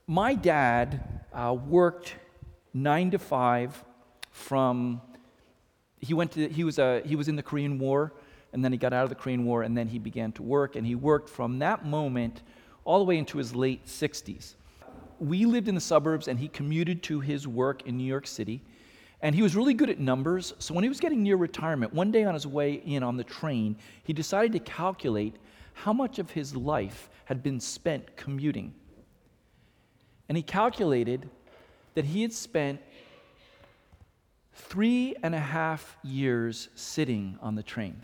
My dad worked 9 to 5 from, he was in the Korean War, and then he got out of the Korean War, and then he began to work, and he worked from that moment all the way into his late 60s. We lived in the suburbs, and he commuted to his work in New York City, and he was really good at numbers. So when he was getting near retirement, one day on his way in on the train, he decided to calculate how much of his life had been spent commuting. And he calculated that he had spent 3.5 years sitting on the train.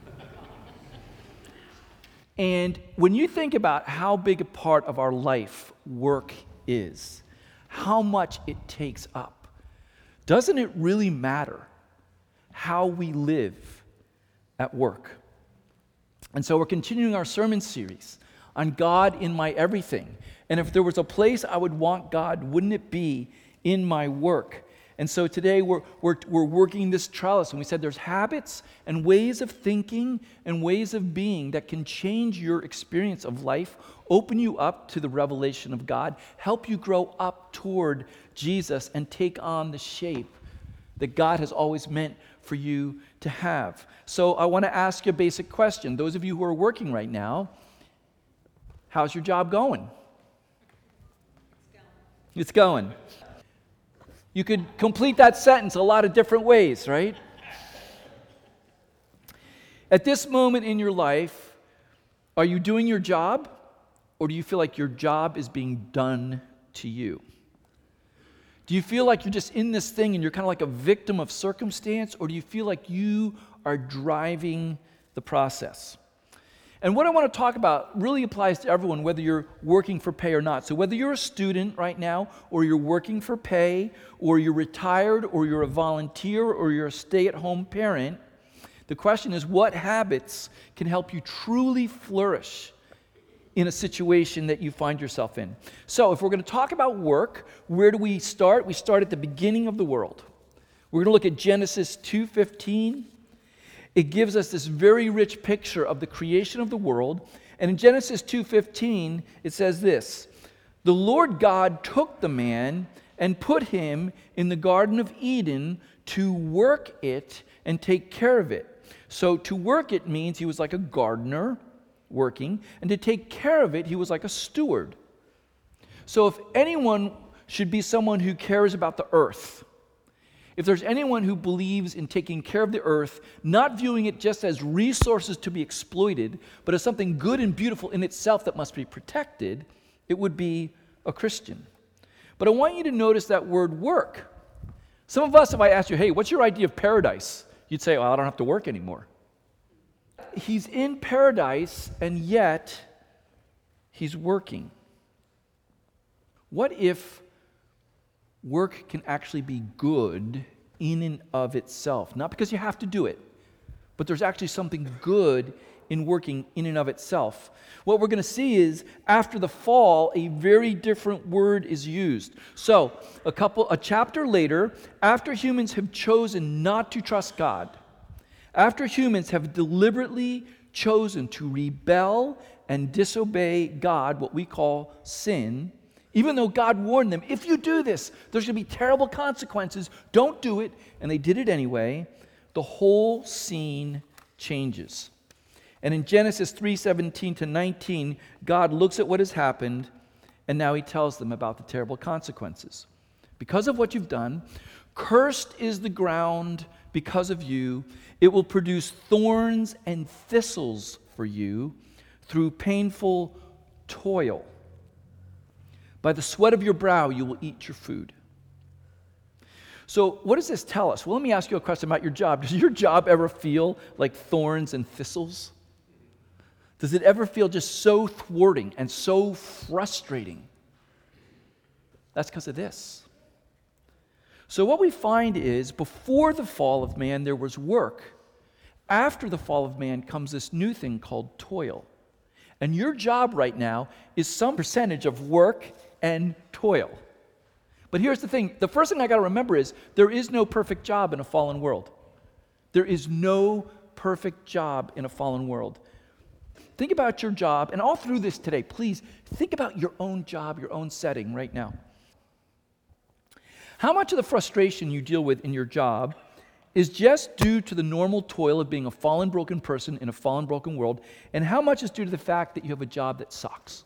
And when you think about how big a part of our life work is, how much it takes up, doesn't it really matter how we live at work? And so we're continuing our sermon series on God in my everything. And if there was a place I would want God, wouldn't it be in my work? And so today we're working this trellis, and we said there's habits and ways of thinking and ways of being that can change your experience of life, open you up to the revelation of God, help you grow up toward Jesus and take on the shape that God has always meant for you to have. So I want to ask you a basic question. Those of you who are working right now, how's your job going? It's going. You could complete that sentence a lot of different ways, right? At this moment in your life, are you doing your job, or do you feel like your job is being done to you? Do you feel like you're just in this thing and you're kind of like a victim of circumstance, or do you feel like you are driving the process? And what I want to talk about really applies to everyone, whether you're working for pay or not. So whether you're a student right now, or you're working for pay, or you're retired, or you're a volunteer, or you're a stay-at-home parent, the question is, what habits can help you truly flourish in a situation that you find yourself in? So if we're going to talk about work, where do we start? We start at the beginning of the world. We're going to look at Genesis 2:15. It gives us this very rich picture of the creation of the world. And in Genesis 2:15, it says this: "The Lord God took the man and put him in the Garden of Eden to work it and take care of it." So to work it means he was like a gardener working, and to take care of it, he was like a steward. So if anyone should be someone who cares about the earth, if there's anyone who believes in taking care of the earth, not viewing it just as resources to be exploited, but as something good and beautiful in itself that must be protected, it would be a Christian. But I want you to notice that word work. Some of us, if I asked you, hey, what's your idea of paradise? You'd say, well, I don't have to work anymore. He's in paradise, and yet he's working. What if work can actually be good in and of itself? Not because you have to do it, but there's actually something good in working in and of itself. What we're going to see is, after the fall, a very different word is used. So, a chapter later, after humans have chosen not to trust God, after humans have deliberately chosen to rebel and disobey God, what we call sin, even though God warned them, if you do this, there's going to be terrible consequences, don't do it, and they did it anyway, the whole scene changes. And in Genesis 3:17-19, God looks at what has happened, and now he tells them about the terrible consequences. Because of what you've done, cursed is the ground because of you. It will produce thorns and thistles for you through painful toil. By the sweat of your brow you will eat your food. So what does this tell us? Well, let me ask you a question about your job. Does your job ever feel like thorns and thistles? Does it ever feel just so thwarting and so frustrating? That's because of this. So what we find is, before the fall of man, there was work. After the fall of man comes this new thing called toil. And your job right now is some percentage of work and toil. But here's the thing. The first thing I got to remember is, there is no perfect job in a fallen world. There is no perfect job in a fallen world. Think about your job, and all through this today, please think about your own job, your own setting right now. How much of the frustration you deal with in your job is just due to the normal toil of being a fallen, broken person in a fallen, broken world, and how much is due to the fact that you have a job that sucks?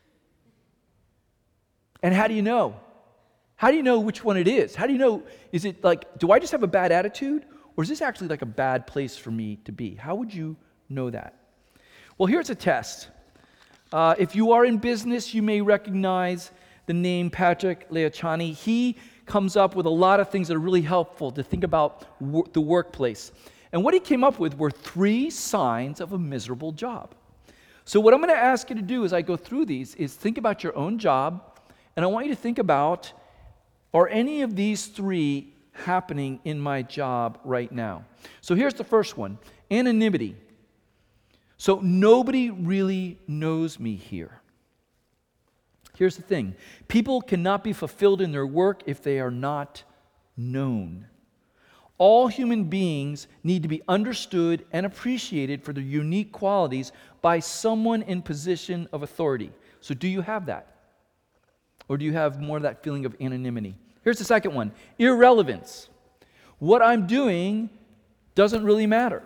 And how do you know? How do you know which one it is? How do you know, is it like, do I just have a bad attitude, or is this actually like a bad place for me to be? How would you know that? Well, here's a test. If you are in business, you may recognize the name Patrick Lencioni. He comes up with a lot of things that are really helpful to think about the workplace. And what he came up with were 3 signs of a miserable job. So what I'm going to ask you to do as I go through these is think about your own job, and I want you to think about, are any of these 3 happening in my job right now? So here's the first one, anonymity. So nobody really knows me here. Here's the thing. People cannot be fulfilled in their work if they are not known. All human beings need to be understood and appreciated for their unique qualities by someone in position of authority. So do you have that? Or do you have more of that feeling of anonymity? Here's the second one, irrelevance. What I'm doing doesn't really matter.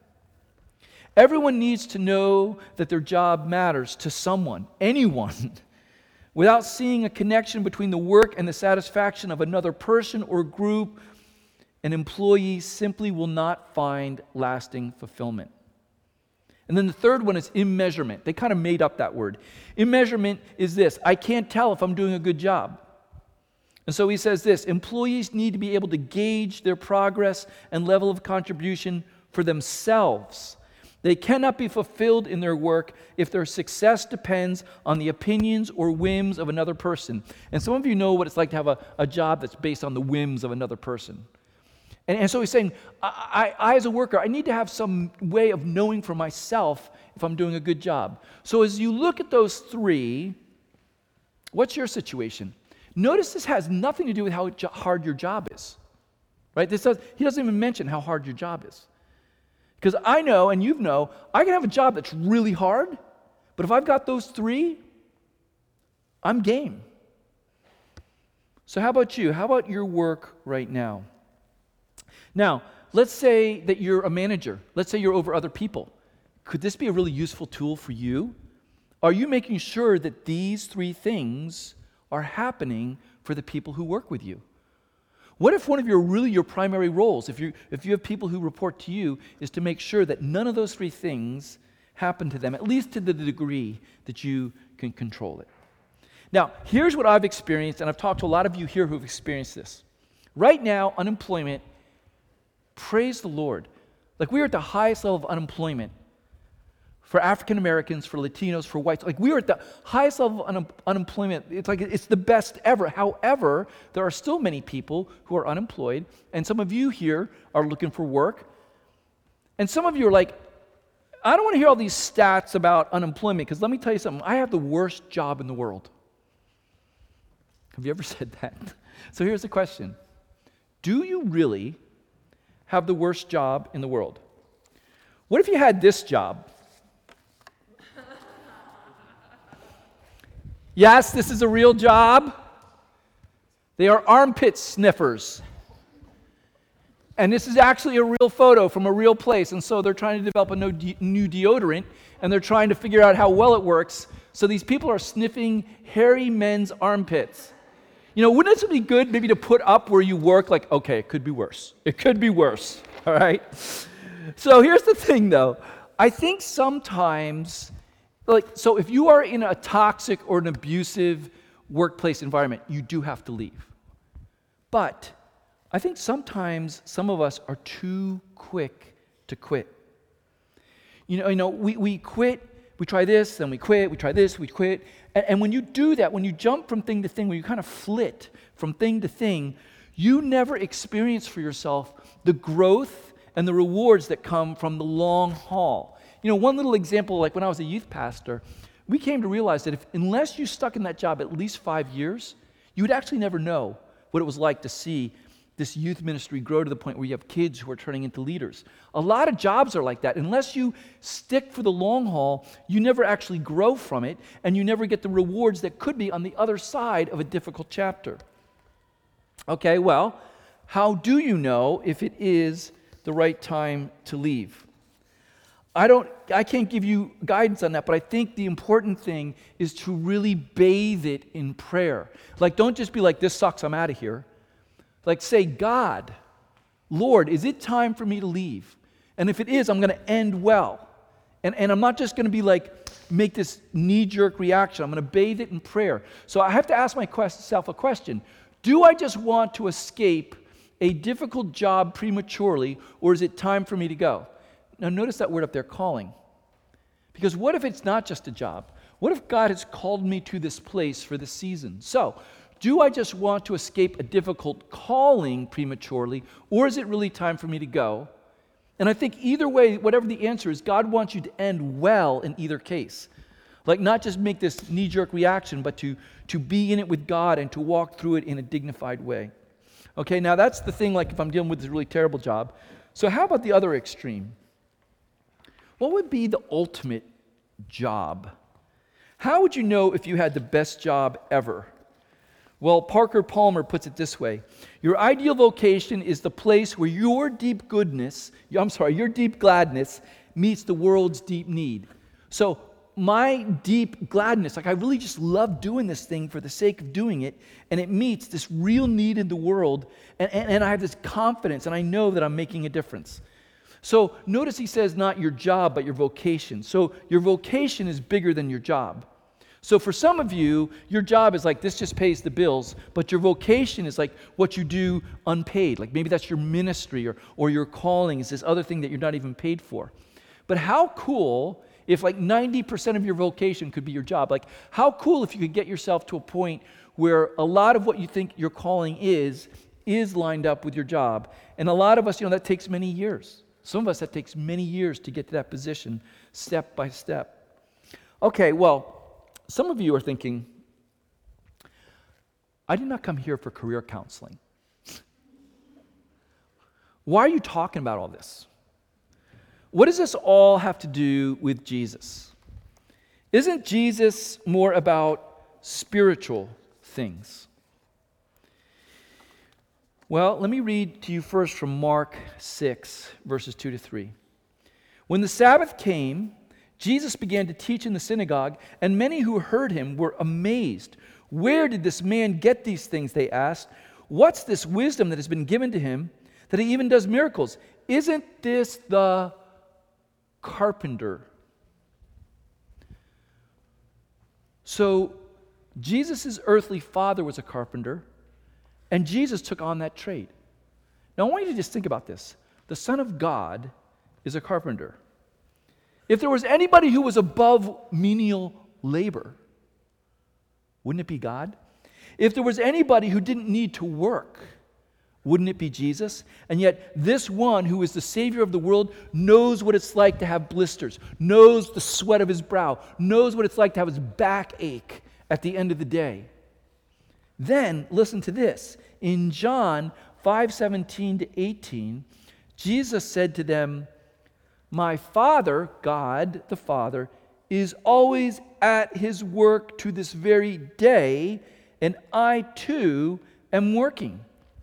Everyone needs to know that their job matters to someone, anyone. Without seeing a connection between the work and the satisfaction of another person or group, an employee simply will not find lasting fulfillment. And then the third one is immeasurement. They kind of made up that word. Immeasurement is this: I can't tell if I'm doing a good job. And so he says this: employees need to be able to gauge their progress and level of contribution for themselves. They cannot be fulfilled in their work if their success depends on the opinions or whims of another person. And some of you know what it's like to have a job that's based on the whims of another person. And so he's saying, I as a worker, I need to have some way of knowing for myself if I'm doing a good job. So as you look at those 3, what's your situation? Notice this has nothing to do with how hard your job is. Right? He doesn't even mention how hard your job is. Because I know, and you know, I can have a job that's really hard, but if I've got those 3, I'm game. So how about you? How about your work right now? Now, let's say that you're a manager. Let's say you're over other people. Could this be a really useful tool for you? Are you making sure that these 3 things are happening for the people who work with you? What if one of your primary roles, if you have people who report to you, is to make sure that none of those 3 things happen to them, at least to the degree that you can control it? Now, here's what I've experienced, and I've talked to a lot of you here who've experienced this. Right now, unemployment, praise the Lord. Like, we're at the highest level of unemployment for African Americans, for Latinos, for whites. Like, we are at the highest level of unemployment. It's like it's the best ever. However, there are still many people who are unemployed, and some of you here are looking for work. And some of you are like, I don't want to hear all these stats about unemployment, because let me tell you something. I have the worst job in the world. Have you ever said that? So here's the question. Do you really have the worst job in the world? What if you had this job? Yes, this is a real job. They are armpit sniffers. And this is actually a real photo from a real place. And so they're trying to develop a new deodorant, and they're trying to figure out how well it works. So these people are sniffing hairy men's armpits. You know, wouldn't it be good maybe to put up where you work, like, okay, it could be worse. It could be worse, all right? So here's the thing, though. I think sometimes, so if you are in a toxic or an abusive workplace environment, you do have to leave. But I think sometimes some of us are too quick to quit. You know, we quit, we try this, then we quit, we try this, we quit. And when you do that, when you jump from thing to thing, when you kind of flit from thing to thing, you never experience for yourself the growth and the rewards that come from the long haul. You know, one little example, like when I was a youth pastor, we came to realize that unless you stuck in that job at least 5 years, you would actually never know what it was like to see this youth ministry grow to the point where you have kids who are turning into leaders. A lot of jobs are like that. Unless you stick for the long haul, you never actually grow from it, and you never get the rewards that could be on the other side of a difficult chapter. Okay, well, how do you know if it is the right time to leave? I can't give you guidance on that, but I think the important thing is to really bathe it in prayer. Like, don't just be like, this sucks, I'm out of here. Like, say, God, Lord, is it time for me to leave? And if it is, I'm going to end well. And I'm not just going to be like, make this knee-jerk reaction. I'm going to bathe it in prayer. So I have to ask myself a question. Do I just want to escape a difficult job prematurely, or is it time for me to go? Now notice that word up there, calling. Because what if it's not just a job? What if God has called me to this place for this season? So, do I just want to escape a difficult calling prematurely, or is it really time for me to go? And I think either way, whatever the answer is, God wants you to end well in either case. Like, not just make this knee-jerk reaction, but to be in it with God and to walk through it in a dignified way. Okay, now that's the thing, like if I'm dealing with this really terrible job. So how about the other extreme? What would be the ultimate job? How would you know if you had the best job ever? Well, Parker Palmer puts it this way. Your ideal vocation is the place where your deep gladness meets the world's deep need. So my deep gladness, like I really just love doing this thing for the sake of doing it, and it meets this real need in the world, and I have this confidence, and I know that I'm making a difference. So notice he says not your job, but your vocation. So your vocation is bigger than your job. So for some of you, your job is like, this just pays the bills, but your vocation is like what you do unpaid. Like maybe that's your ministry or your calling is this other thing that you're not even paid for. But how cool if like 90% of your vocation could be your job? Like how cool if you could get yourself to a point where a lot of what you think your calling is lined up with your job. And a lot of us, that takes many years. Some of us, that takes many years to get to that position, step by step. Okay, well, some of you are thinking, I did not come here for career counseling. Why are you talking about all this? What does this all have to do with Jesus? Isn't Jesus more about spiritual things? Well, let me read to you first from Mark 6, verses 2 to 3. When the Sabbath came, Jesus began to teach in the synagogue, and many who heard him were amazed. Where did this man get these things, they asked. What's this wisdom that has been given to him that he even does miracles? Isn't this the carpenter? So, Jesus' earthly father was a carpenter, and Jesus took on that trade. Now, I want you to just think about this. The Son of God is a carpenter. If there was anybody who was above menial labor, wouldn't it be God? If there was anybody who didn't need to work, wouldn't it be Jesus? And yet, this one who is the Savior of the world knows what it's like to have blisters, knows the sweat of his brow, knows what it's like to have his back ache at the end of the day. Then, listen to this. In John 5:17 to 18, Jesus said to them, my Father, God the Father, is always at his work to this very day, and I too am working.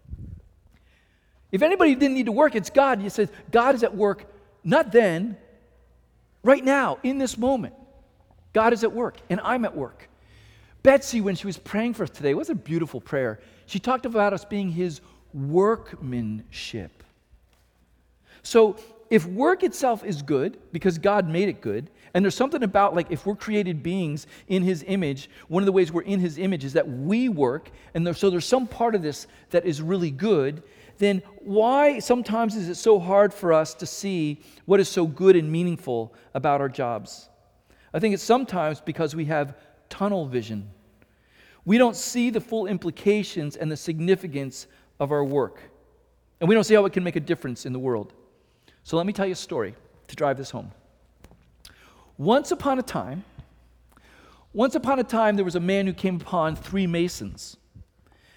If anybody didn't need to work, it's God. He says, God is at work, not then, right now, in this moment. God is at work, and I'm at work. Betsy, when she was praying for us today, was a beautiful prayer. She talked about us being his workmanship. So, if work itself is good, because God made it good, and there's something about, like, if we're created beings in his image, one of the ways we're in his image is that we work, and so there's some part of this that is really good, then why sometimes is it so hard for us to see what is so good and meaningful about our jobs? I think it's sometimes because we have tunnel vision. We don't see the full implications and the significance of our work. And we don't see how it can make a difference in the world. So let me tell you a story to drive this home. Once upon a time, there was a man who came upon 3 masons.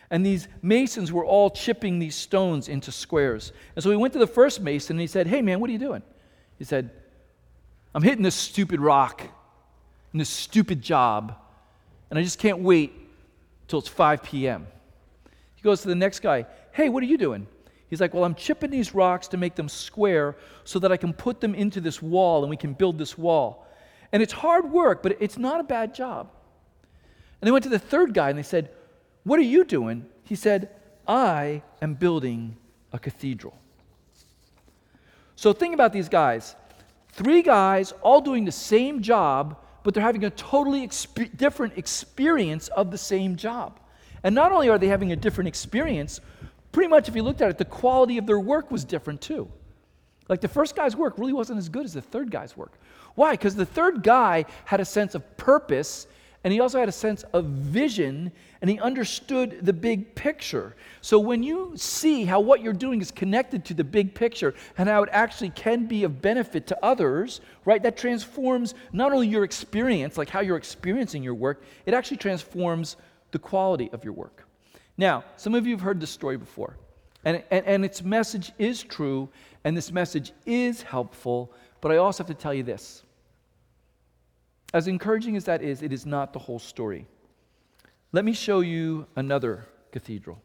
And these masons were all chipping these stones into squares. And so he went to the first mason and he said, "Hey man, what are you doing?" He said, "I'm hitting this stupid rock in this stupid job, and I just can't wait till it's 5 p.m. He goes to the next guy, "Hey, what are you doing?" He's like, "Well, I'm chipping these rocks to make them square so that I can put them into this wall and we can build this wall. And it's hard work, but it's not a bad job." And they went to the third guy and they said, "What are you doing?" He said, "I am building a cathedral." So think about these guys. 3 guys all doing the same job, but they're having a totally different experience of the same job. And not only are they having a different experience, pretty much if you looked at it, the quality of their work was different too. Like the first guy's work really wasn't as good as the third guy's work. Why? Because the third guy had a sense of purpose, and he also had a sense of vision, and he understood the big picture. So when you see how what you're doing is connected to the big picture and how it actually can be of benefit to others, right, that transforms not only your experience, like how you're experiencing your work, it actually transforms the quality of your work. Now, some of you have heard this story before, and its message is true, and this message is helpful, but I also have to tell you this. As encouraging as that is, it is not the whole story. Let me show you another cathedral.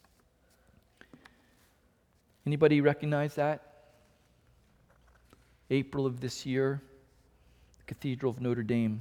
Anybody recognize that? April of this year, the Cathedral of Notre Dame.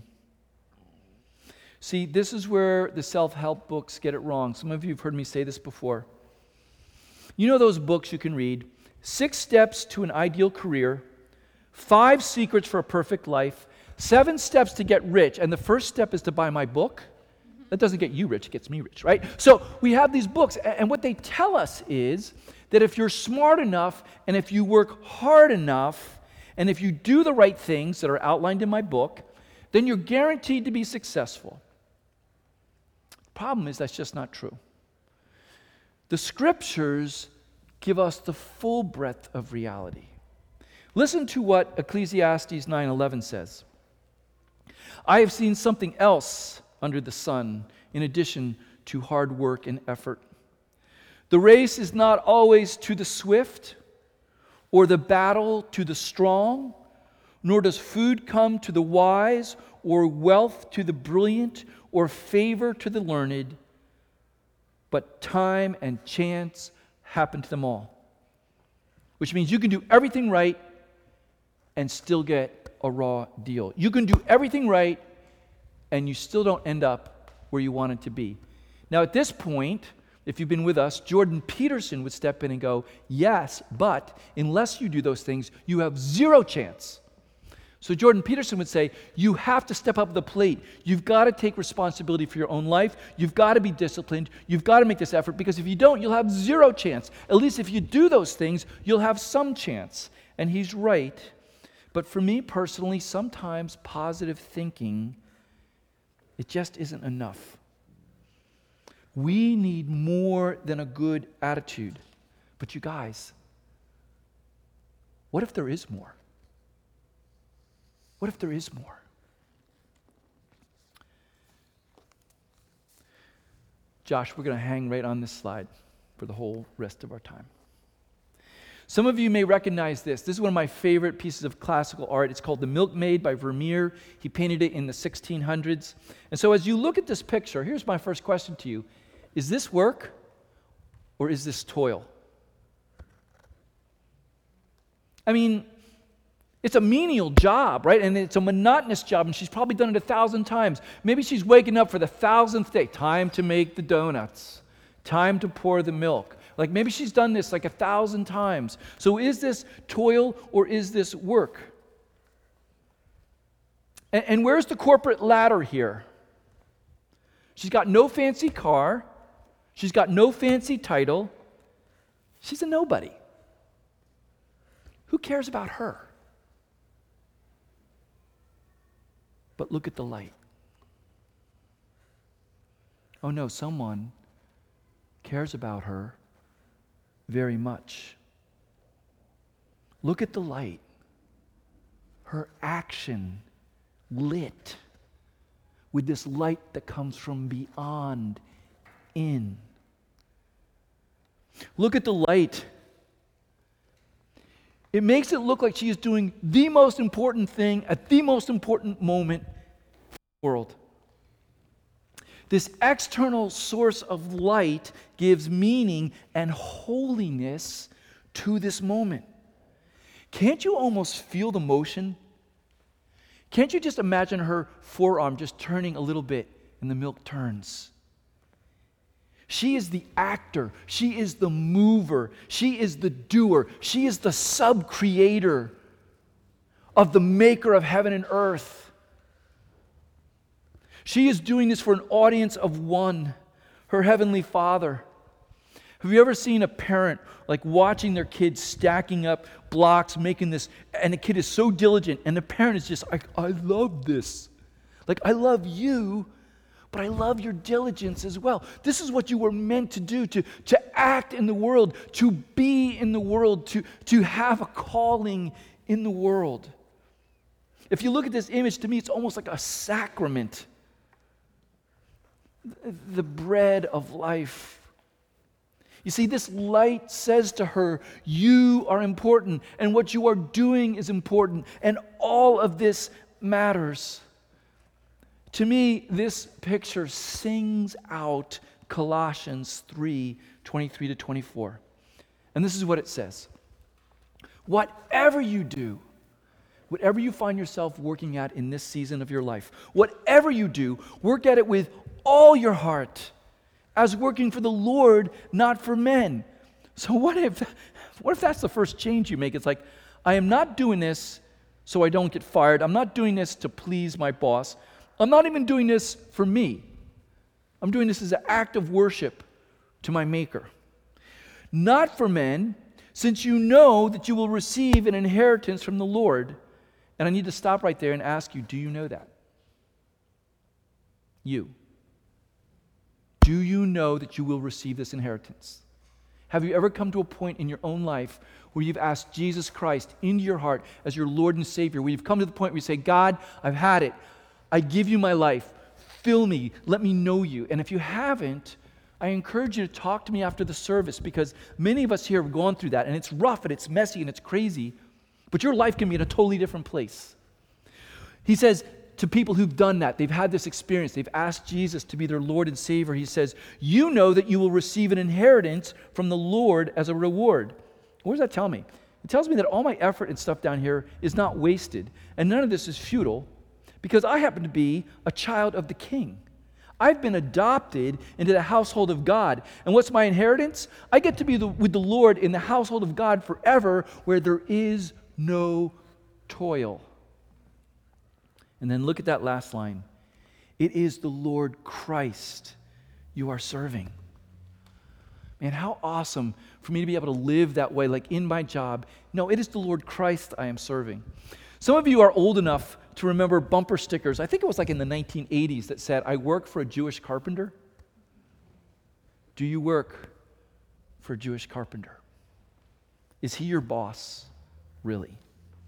See, this is where the self-help books get it wrong. Some of you have heard me say this before. You know those books you can read? 6 Steps to an Ideal Career, 5 Secrets for a Perfect Life, 7 Steps to Get Rich, and the first step is to buy my book. That doesn't get you rich, it gets me rich, right? So we have these books, and what they tell us is that if you're smart enough, and if you work hard enough, and if you do the right things that are outlined in my book, then you're guaranteed to be successful. The problem is that's just not true. The Scriptures give us the full breadth of reality. Listen to what Ecclesiastes 9:11 says. "I have seen something else under the sun, in addition to hard work and effort. The race is not always to the swift, or the battle to the strong, nor does food come to the wise, or wealth to the brilliant, or favor to the learned, but time and chance happen to them all." Which means you can do everything right and still get a raw deal. You can do everything right and you still don't end up where you wanted to be. Now at this point, if you've been with us, Jordan Peterson would step in and go, "Yes, but unless you do those things, you have 0 chance." So Jordan Peterson would say, you have to step up to the plate. You've got to take responsibility for your own life. You've got to be disciplined. You've got to make this effort, because if you don't, you'll have 0 chance. At least if you do those things, you'll have some chance. And he's right. But for me personally, sometimes positive thinking, it just isn't enough. We need more than a good attitude. But you guys, what if there is more? What if there is more? Josh, we're going to hang right on this slide for the whole rest of our time. Some of you may recognize this. This is one of my favorite pieces of classical art. It's called The Milkmaid by Vermeer. He painted it in the 1600s. And so as you look at this picture, here's my first question to you. Is this work or is this toil? I mean, it's a menial job, right? And it's a monotonous job, and she's probably done it 1,000 times. Maybe she's waking up for the 1,000th day. Time to make the donuts. Time to pour the milk. Like maybe she's done this like 1,000 times. So is this toil or is this work? And where's the corporate ladder here? She's got no fancy car. She's got no fancy title. She's a nobody. Who cares about her? But look at the light. Oh no, someone cares about her very much. Look at the light. Her action lit with this light that comes from beyond in. Look at the light. It makes it look like she is doing the most important thing at the most important moment in the world. This external source of light gives meaning and holiness to this moment. Can't you almost feel the motion? Can't you just imagine her forearm just turning a little bit and the milk turns? She is the actor. She is the mover. She is the doer. She is the sub-creator of the maker of heaven and earth. She is doing this for an audience of one, her heavenly Father. Have you ever seen a parent like watching their kids stacking up blocks, making this, and the kid is so diligent, and the parent is just like, I love this. Like, I love you, but I love your diligence as well. This is what you were meant to do, to act in the world, to be in the world, to have a calling in the world. If you look at this image, to me, it's almost like a sacrament. The bread of life. You see, this light says to her, you are important, and what you are doing is important, and all of this matters. To me, this picture sings out Colossians 3:23 to 24. And this is what it says. Whatever you do, whatever you find yourself working at in this season of your life, whatever you do, work at it with all your heart, as working for the Lord, not for men. So what if that's the first change you make? It's like, I am not doing this so I don't get fired. I'm not doing this to please my boss. I'm not even doing this for me. I'm doing this as an act of worship to my Maker. Not for men, since you know that you will receive an inheritance from the Lord. And I need to stop right there and ask you, do you know that? You. Do you know that you will receive this inheritance? Have you ever come to a point in your own life where you've asked Jesus Christ into your heart as your Lord and Savior, where you've come to the point where you say, God, I've had it. I give you my life. Fill me. Let me know you. And if you haven't, I encourage you to talk to me after the service, because many of us here have gone through that, and it's rough and it's messy and it's crazy, but your life can be in a totally different place. He says to people who've done that, they've had this experience, they've asked Jesus to be their Lord and Savior, he says, you know that you will receive an inheritance from the Lord as a reward. What does that tell me? It tells me that all my effort and stuff down here is not wasted, and none of this is futile, because I happen to be a child of the King. I've been adopted into the household of God. And what's my inheritance? I get to be with the Lord in the household of God forever, where there is no toil. And then look at that last line. It is the Lord Christ you are serving. Man, how awesome for me to be able to live that way, like in my job. No, it is the Lord Christ I am serving. Some of you are old enough to remember bumper stickers. I think it was like in the 1980s that said, I work for a Jewish carpenter. Do you work for a Jewish carpenter? Is he your boss, really?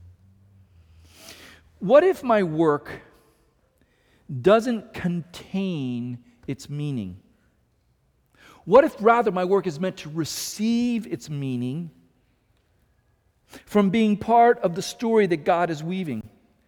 What if my work doesn't contain its meaning? What if rather my work is meant to receive its meaning from being part of the story that God is weaving?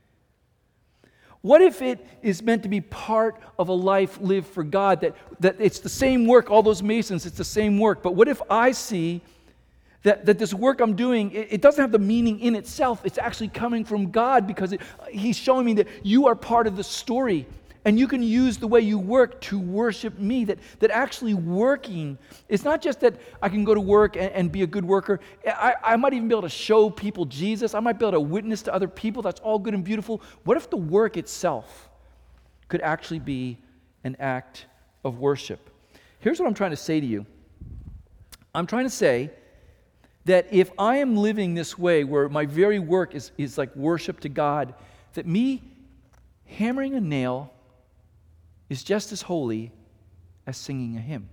What if it is meant to be part of a life lived for God, that it's the same work, all those masons, it's the same work, but what if I see that this work I'm doing, it doesn't have the meaning in itself, it's actually coming from God, because He's showing me that you are part of the story, and you can use the way you work to worship me, that actually working, it's not just that I can go to work and be a good worker. I might even be able to show people Jesus. I might be able to witness to other people. That's all good and beautiful. What if the work itself could actually be an act of worship? Here's what I'm trying to say to you. I'm trying to say that if I am living this way, where my very work is like worship to God, that me hammering a nail is just as holy as singing a hymn.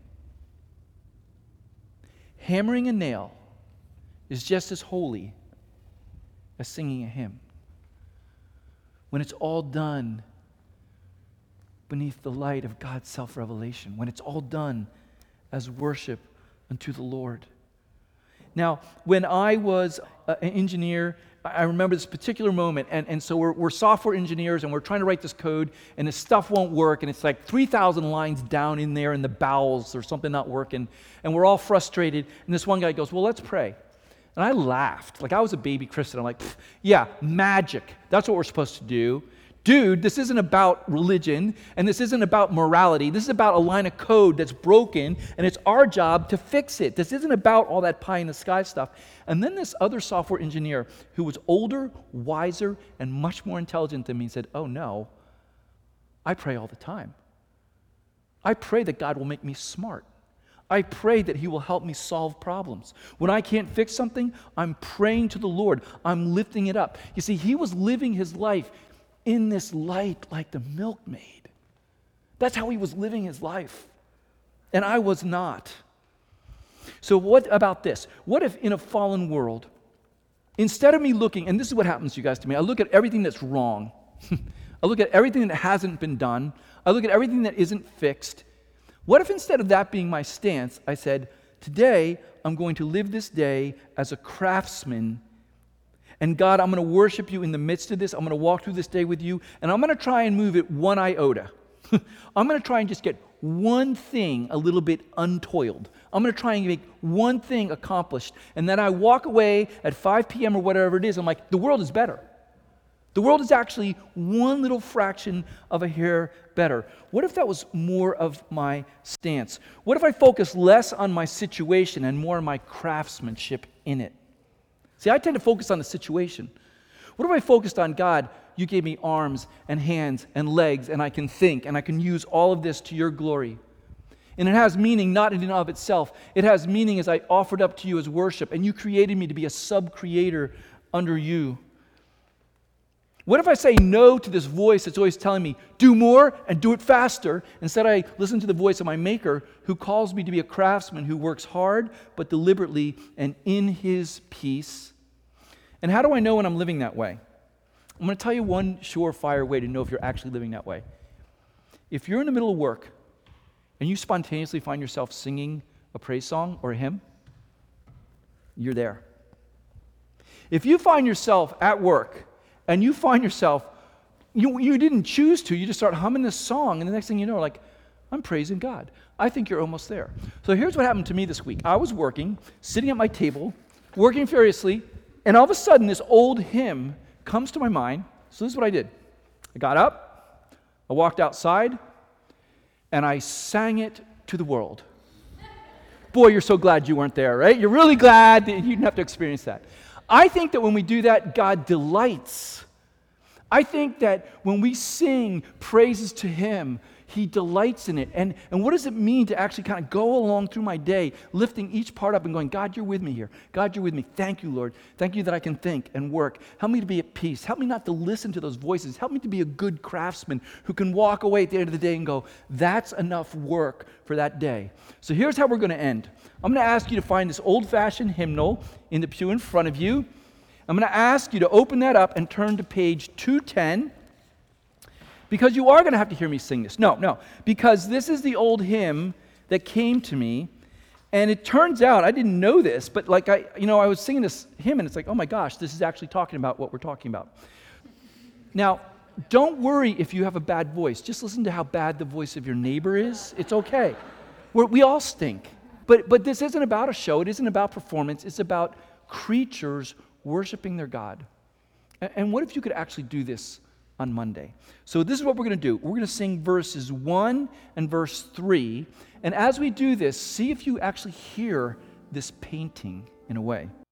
Hammering a nail is just as holy as singing a hymn. When it's all done beneath the light of God's self-revelation, when it's all done as worship unto the Lord. Now, when I was an engineer, I remember this particular moment, and so we're software engineers, and we're trying to write this code, and this stuff won't work, and it's like 3,000 lines down in there in the bowels, or something not working, and we're all frustrated, and this one guy goes, well, let's pray. And I laughed, like I was a baby Christian. I'm like, yeah, magic, that's what we're supposed to do. Dude, this isn't about religion, and this isn't about morality. This is about a line of code that's broken, and it's our job to fix it. This isn't about all that pie in the sky stuff. And then this other software engineer who was older, wiser, and much more intelligent than me said, oh no, I pray all the time. I pray that God will make me smart. I pray that He will help me solve problems. When I can't fix something, I'm praying to the Lord. I'm lifting it up. You see, he was living his life in this light like the milkmaid. That's how he was living his life. And I was not. So what about this? What if in a fallen world, instead of me looking, and this is what happens, you guys, to me, I look at everything that's wrong. I look at everything that hasn't been done. I look at everything that isn't fixed. What if instead of that being my stance, I said, today I'm going to live this day as a craftsman. And God, I'm going to worship you in the midst of this. I'm going to walk through this day with you, and I'm going to try and move it one iota. I'm going to try and just get one thing a little bit untoiled. I'm going to try and make one thing accomplished. And then I walk away at 5 p.m. or whatever it is. I'm like, the world is better. The world is actually one little fraction of a hair better. What if that was more of my stance? What if I focus less on my situation and more on my craftsmanship in it? See, I tend to focus on the situation. What if I focused on, God, you gave me arms and hands and legs, and I can think, and I can use all of this to your glory. And it has meaning not in and of itself. It has meaning as I offered up to you as worship, and you created me to be a sub-creator under you. What if I say no to this voice that's always telling me, do more and do it faster? Instead, I listen to the voice of my Maker who calls me to be a craftsman who works hard but deliberately and in his peace. And how do I know when I'm living that way? I'm going to tell you one surefire way to know if you're actually living that way. If you're in the middle of work and you spontaneously find yourself singing a praise song or a hymn, you're there. If you find yourself at work and you find yourself, you didn't choose to, you just start humming this song, and the next thing you know, like, I'm praising God. I think you're almost there. So here's what happened to me this week. I was working, sitting at my table, working furiously, and all of a sudden this old hymn comes to my mind. So this is what I did. I got up, I walked outside, and I sang it to the world. Boy, you're so glad you weren't there, right? You're really glad that you didn't have to experience that. I think that when we do that, God delights. I think that when we sing praises to Him, He delights in it. And what does it mean to actually kind of go along through my day, lifting each part up and going, God, you're with me here. God, you're with me. Thank you, Lord. Thank you that I can think and work. Help me to be at peace. Help me not to listen to those voices. Help me to be a good craftsman who can walk away at the end of the day and go, that's enough work for that day. So here's how we're going to end. I'm going to ask you to find this old-fashioned hymnal in the pew in front of you. I'm going to ask you to open that up and turn to page 210. Because you are going to have to hear me sing this. No, because this is the old hymn that came to me, and it turns out, I didn't know this, but like I was singing this hymn, and it's like, oh my gosh, this is actually talking about what we're talking about. Now, don't worry if you have a bad voice. Just listen to how bad the voice of your neighbor is. It's okay. We all stink. But this isn't about a show. It isn't about performance. It's about creatures worshiping their God. And what if you could actually do this on Monday? So this is what we're going to do. We're going to sing verses 1 and verse 3. And as we do this, see if you actually hear this painting in a way.